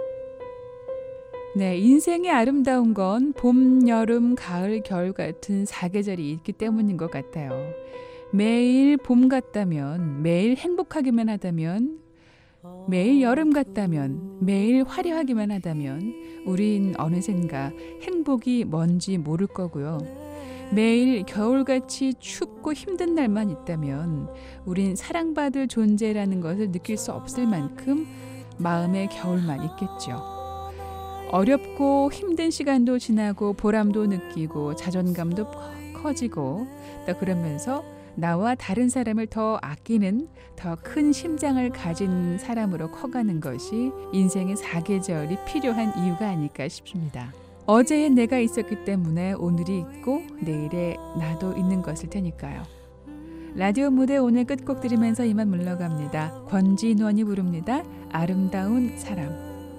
[SPEAKER 4] 네, 인생의 아름다운 건 봄, 여름, 가을, 겨울 같은 사계절이 있기 때문인 것 같아요. 매일 봄 같다면, 매일 행복하기만 하다면, 매일 여름 같다면, 매일 화려하기만 하다면 우린 어느샌가 행복이 뭔지 모를 거고요. 매일 겨울같이 춥고 힘든 날만 있다면 우린 사랑받을 존재라는 것을 느낄 수 없을 만큼 마음의 겨울만 있겠죠. 어렵고 힘든 시간도 지나고 보람도 느끼고 자존감도 커지고 또 그러면서 나와 다른 사람을 더 아끼는 더 큰 심장을 가진 사람으로 커가는 것이 인생의 사계절이 필요한 이유가 아닐까 싶습니다. 어제의 내가 있었기 때문에 오늘이 있고 내일의 나도 있는 것일 테니까요. 라디오 무대 오늘 끝곡 들으면서 이만 물러갑니다. 권진원이 부릅니다. 아름다운 사람.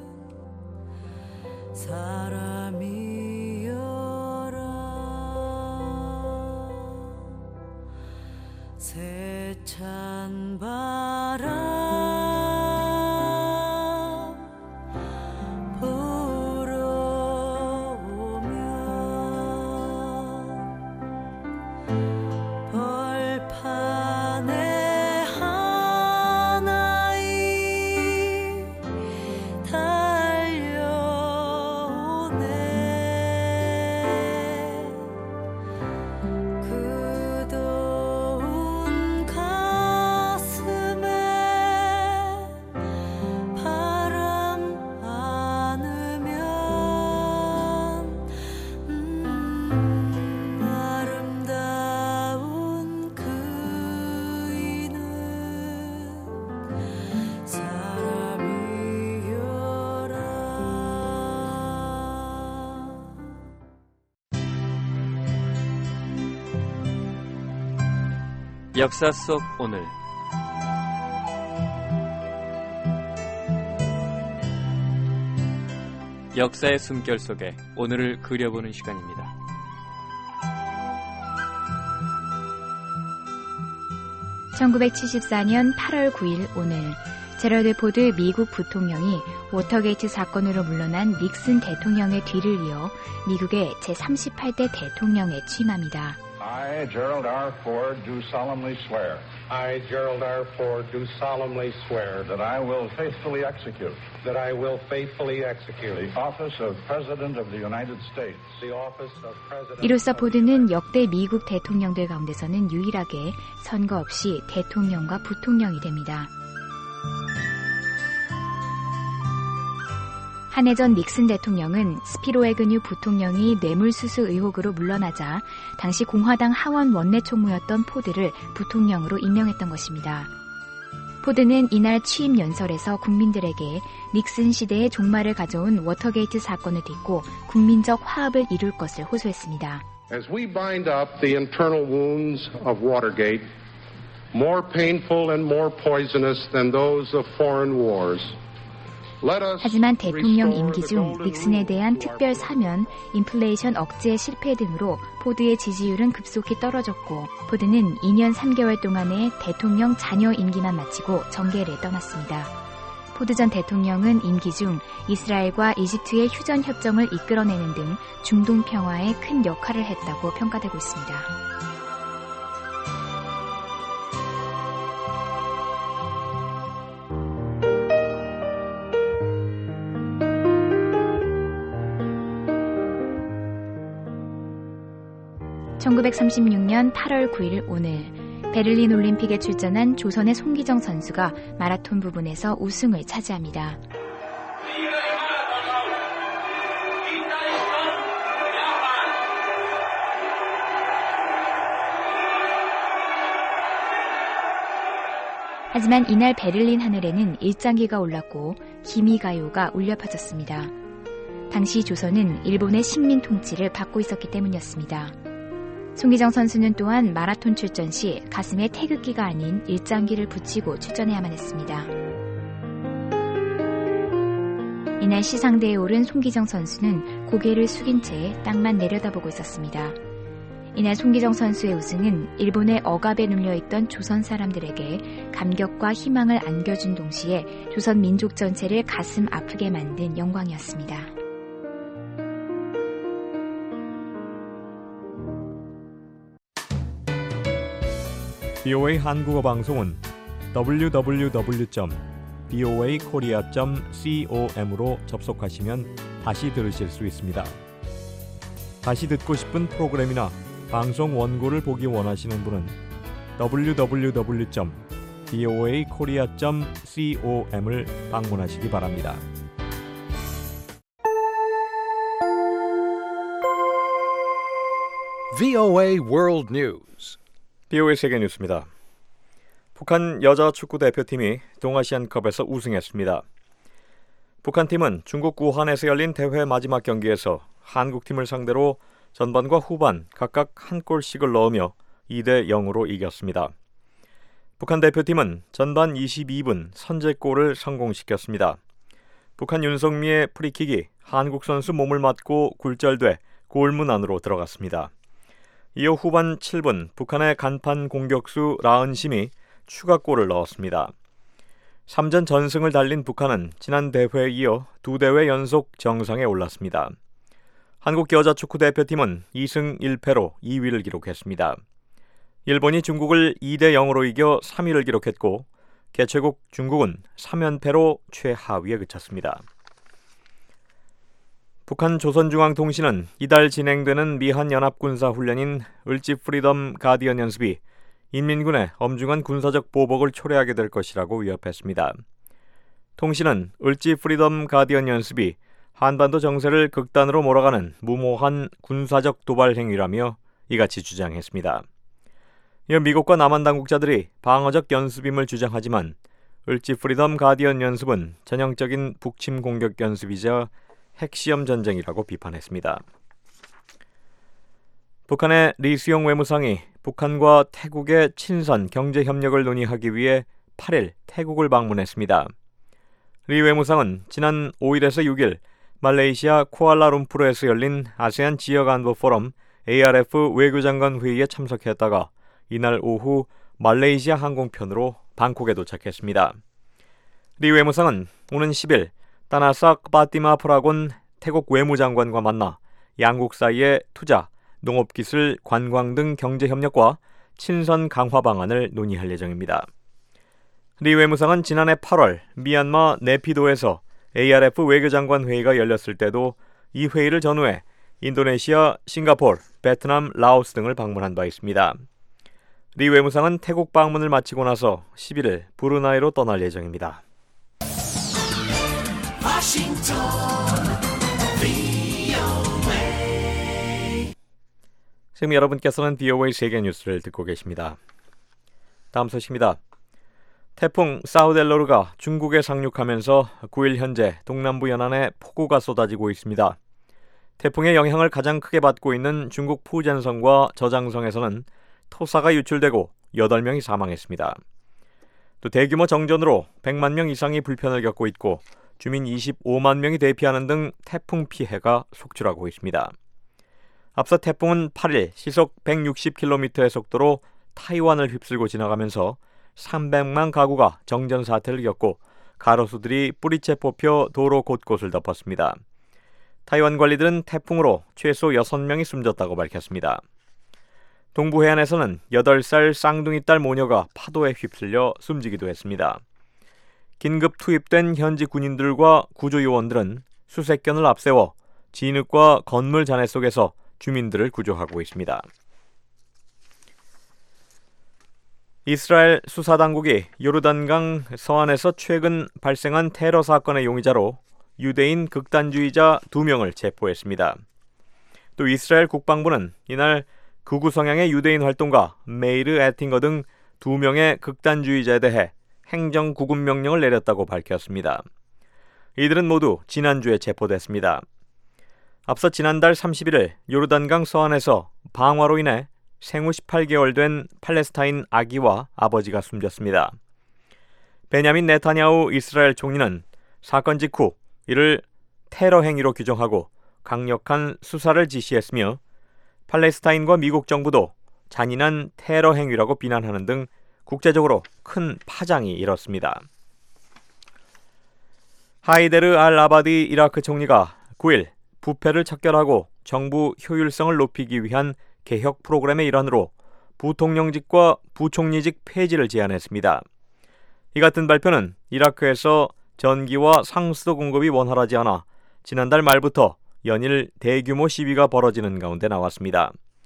[SPEAKER 6] 사람이여라 세찬 바람
[SPEAKER 2] 역사 속 오늘. 역사의 숨결 속에 오늘을 그려보는 시간입니다.
[SPEAKER 3] 천구백칠십사 년 팔월 구일 오늘 제러드 포드 미국 부통령이 워터게이트 사건으로 물러난 닉슨 대통령의 뒤를 이어 미국의 제삼십팔 대 대통령에 취임합니다.
[SPEAKER 8] I, Gerald R. Ford, do solemnly swear.
[SPEAKER 9] I, Gerald R. Ford, do solemnly swear
[SPEAKER 8] that I will faithfully execute
[SPEAKER 9] that I will faithfully execute
[SPEAKER 8] the office of President of the United States.
[SPEAKER 9] the office of President.
[SPEAKER 3] 이로써 포드는 역대 미국 대통령들 가운데서는 유일하게 선거 없이 대통령과 부통령이 됩니다. 한 해 전 닉슨 대통령은 스피로 애그뉴 부통령이 뇌물수수 의혹으로 물러나자 당시 공화당 하원 원내 총무였던 포드를 부통령으로 임명했던 것입니다. 포드는 이날 취임 연설에서 국민들에게 닉슨 시대의 종말을 가져온 워터게이트 사건을 딛고 국민적 화합을 이룰 것을 호소했습니다.
[SPEAKER 9] As we bind up the internal wounds of Watergate, more painful and more poisonous than those of foreign wars,
[SPEAKER 3] 하지만 대통령 임기 중 닉슨에 대한 특별 사면, 인플레이션 억제 실패 등으로 포드의 지지율은 급속히 떨어졌고 포드는 이 년 삼 개월 동안의 대통령 잔여 임기만 마치고 정계를 떠났습니다. 포드 전 대통령은 임기 중 이스라엘과 이집트의 휴전 협정을 이끌어내는 등 중동 평화에 큰 역할을 했다고 평가되고 있습니다. 천구백삼십육 년 팔월 구일 오늘 베를린 올림픽에 출전한 조선의 송기정 선수가 마라톤 부분에서 우승을 차지합니다. 하지만 이날 베를린 하늘에는 일장기가 올랐고 기미가요가 울려 퍼졌습니다. 당시 조선은 일본의 식민 통치를 받고 있었기 때문이었습니다. 송기정 선수는 또한 마라톤 출전 시 가슴에 태극기가 아닌 일장기를 붙이고 출전해야만 했습니다. 이날 시상대에 오른 송기정 선수는 고개를 숙인 채 땅만 내려다보고 있었습니다. 이날 송기정 선수의 우승은 일본의 억압에 눌려있던 조선 사람들에게 감격과 희망을 안겨준 동시에 조선 민족 전체를 가슴 아프게 만든 영광이었습니다.
[SPEAKER 2] 비오에이 한국어 방송은 더블유 더블유 더블유 점 비오에이 코리아 점 com으로 접속하시면 다시 들으실 수 있습니다. 다시 듣고 싶은 프로그램이나 방송 원고를 보기 원하시는 분은 더블유 더블유 더블유 점 비오에이 코리아 점 com을 방문하시기 바랍니다.
[SPEAKER 1] 브이오에이 World News.
[SPEAKER 2] 비오에이 세계 뉴스입니다. 북한 여자 축구 대표팀이 동아시안컵에서 우승했습니다. 북한팀은 중국 우한에서 열린 대회 마지막 경기에서 한국팀을 상대로 전반과 후반 각각 한 골씩을 넣으며 이 대 영으로 이겼습니다. 북한 대표팀은 전반 이십이 분 선제골을 성공시켰습니다. 북한 윤석미의 프리킥이 한국 선수 몸을 맞고 굴절돼 골문 안으로 들어갔습니다. 이어 후반 칠 분 북한의 간판 공격수 라은심이 추가골을 넣었습니다. 삼 전 전승을 달린 북한은 지난 대회에 이어 두 대회 연속 정상에 올랐습니다. 한국 여자 축구 대표팀은 이 승 일 패로 이 위를 기록했습니다. 일본이 중국을 이 대 영으로 이겨 삼 위를 기록했고 개최국 중국은 삼 연패로 최하위에 그쳤습니다. 북한 조선중앙통신은 이달 진행되는 미한연합군사훈련인 을지 프리덤 가디언 연습이 인민군의 엄중한 군사적 보복을 초래하게 될 것이라고 위협했습니다. 통신은 을지 프리덤 가디언 연습이 한반도 정세를 극단으로 몰아가는 무모한 군사적 도발 행위라며 이같이 주장했습니다. 이어 미국과 남한 당국자들이 방어적 연습임을 주장하지만 을지 프리덤 가디언 연습은 전형적인 북침 공격 연습이자 핵시험 전쟁이라고 비판했습니다. 북한의 리수용 외무상이 북한과 태국의 친선 경제 협력을 논의하기 위해 팔 일 태국을 방문했습니다. 리 외무상은 지난 오 일에서 육 일 말레이시아 쿠알라룸푸르에서 열린 아세안 지역안보 포럼 에이알에프 외교장관 회의에 참석했다가 이날 오후 말레이시아 항공편으로 방콕에 도착했습니다. 리 외무상은 오는 십 일 따나삭 파티마 프라곤 태국 외무장관과 만나 양국 사이의 투자, 농업기술, 관광 등 경제협력과 친선 강화 방안을 논의할 예정입니다. 리 외무상은 지난해 팔월 미얀마 네피도에서 에이알에프 외교장관 회의가 열렸을 때도 이 회의를 전후해 인도네시아, 싱가포르, 베트남, 라오스 등을 방문한 바 있습니다. 리 외무상은 태국 방문을 마치고 나서 십일 일 브루나이로 떠날 예정입니다.
[SPEAKER 5] 워싱턴 브이오에이.
[SPEAKER 2] 지금 여러분께서는 비오에이 세계 뉴스를 듣고 계십니다. 다음 소식입니다. 태풍 사우델로르가 중국에 상륙하면서 구 일 현재 동남부 연안에 폭우가 쏟아지고 있습니다. 태풍의 영향을 가장 크게 받고 있는 중국 푸젠성과 저장성에서는 토사가 유출되고 여덟 명이 사망했습니다. 또 대규모 정전으로 백만 명 이상이 불편을 겪고 있고 주민 이십오만 명이 대피하는 등 태풍 피해가 속출하고 있습니다. 앞서 태풍은 팔 일 시속 백육십 킬로미터의 속도로 타이완을 휩쓸고 지나가면서 삼백만 가구가 정전 사태를 겪고 가로수들이 뿌리채 뽑혀 도로 곳곳을 덮었습니다. 타이완 관리들은 태풍으로 최소 여섯 명이 숨졌다고 밝혔습니다. 동부 해안에서는 여덟 살 쌍둥이 딸 모녀가 파도에 휩쓸려 숨지기도 했습니다. 긴급 투입된 현지 군인들과 구조요원들은 수색견을 앞세워 진흙과 건물 잔해 속에서 주민들을 구조하고 있습니다. 이스라엘 수사당국이 요르단강 서안에서 최근 발생한 테러 사건의 용의자로 유대인 극단주의자 두 명을 체포했습니다. 또 이스라엘 국방부는 이날 극우 성향의 유대인 활동가 메이르 에팅거 등 두 명의 극단주의자에 대해 행정 구금 명령을 내렸다고 밝혔습니다. 이들은 모두 지난주에 체포됐습니다. 앞서 지난달 삼십일 일 요르단강 서안에서 방화로 인해 생후 십팔 개월 된 팔레스타인 아기와 아버지가 숨졌습니다. 베냐민 네타냐후 이스라엘 총리는 사건 직후 이를 테러 행위로 규정하고 강력한 수사를 지시했으며 팔레스타인과 미국 정부도 잔인한 테러 행위라고 비난하는 등 국제적으로 큰 파장이 일었습니다. 하이데르 알 아바디 이라크 총리가 구 일 부패를 척결하고 정부 효율성을 높이기 위한 개혁 프로그램의 일환으로 부통령직과 부총리직 폐지를 제안했습니다. 이 같은 발표는 이라크에서 전기와 상수도 공급이 원활하지 않아 지난달 말부터 연일 대규모 시위가 벌어지는 가운데 나왔습니다.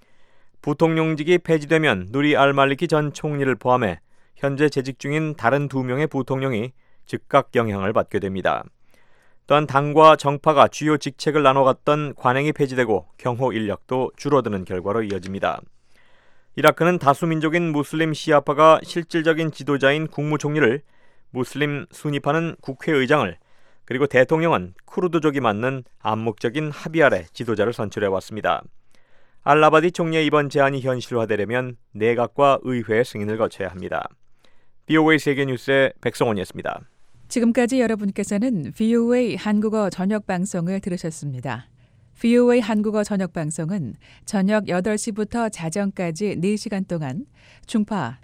[SPEAKER 2] 부통령직이 폐지되면 누리 알말리키 전 총리를 포함해 현재 재직 중인 다른 두 명의 부통령이 즉각 영향을 받게 됩니다. 또한 당과 정파가 주요 직책을 나눠 갖던 관행이 폐지되고 경호 인력도 줄어드는 결과로 이어집니다. 이라크는 다수민족인 무슬림 시아파가 실질적인 지도자인 국무총리를, 무슬림 수니파는 국회의장을, 그리고 대통령은 쿠르드족이 맡는 암묵적인 합의 아래 지도자를 선출해왔습니다. 알라바디 총리의 이번 제안이 현실화되려면 내각과 의회의 승인을 거쳐야 합니다. 비오에이 세계뉴스의 백성원이었습니다.
[SPEAKER 4] 지금까지 여러분께서는 브이오에이 한국어 저녁 방송을 들으셨습니다. 브이오에이 한국어 저녁 방송은 저녁 여덟 시부터 자정까지 네 시간 동안 중파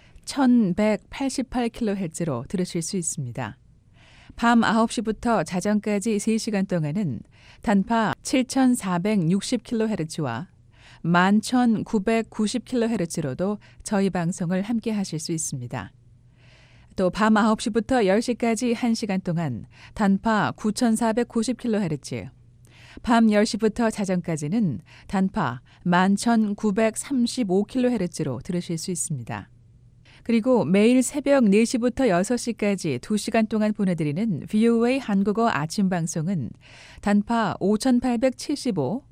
[SPEAKER 4] 천백팔십팔 킬로헤르츠로 들으실 수 있습니다. 밤 아홉 시부터 자정까지 세 시간 동안은 단파 칠천사백육십 킬로헤르츠와 만 천구백구십 킬로헤르츠로도 저희 방송을 함께 하실 수 있습니다. 또 밤 아홉 시부터 열 시까지 한 시간 동안 단파 구천사백구십 킬로헤르츠, 밤 열 시부터 자정까지는 단파 만 천구백삼십오 킬로헤르츠로 들으실 수 있습니다. 그리고 매일 새벽 네 시부터 여섯 시까지 두 시간 동안 보내드리는 브이오에이 한국어 아침 방송은 단파 오천팔백칠십오,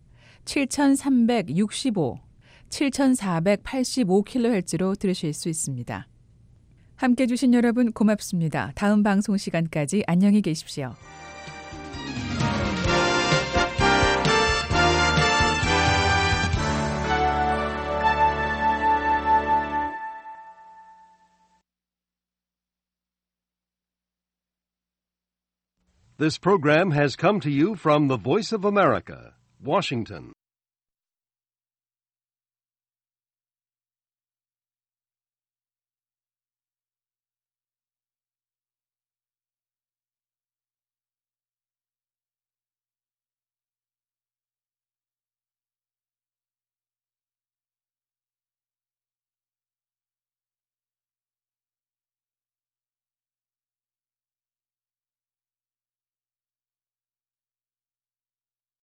[SPEAKER 4] 칠천삼백육십오, 칠천사백팔십오 킬로헤르츠로 들으실 수 있습니다. 함께해 주신 여러분 고맙습니다. 다음 방송 시간까지 안녕히 계십시오.
[SPEAKER 10] This program has come to you from the Voice of America, Washington.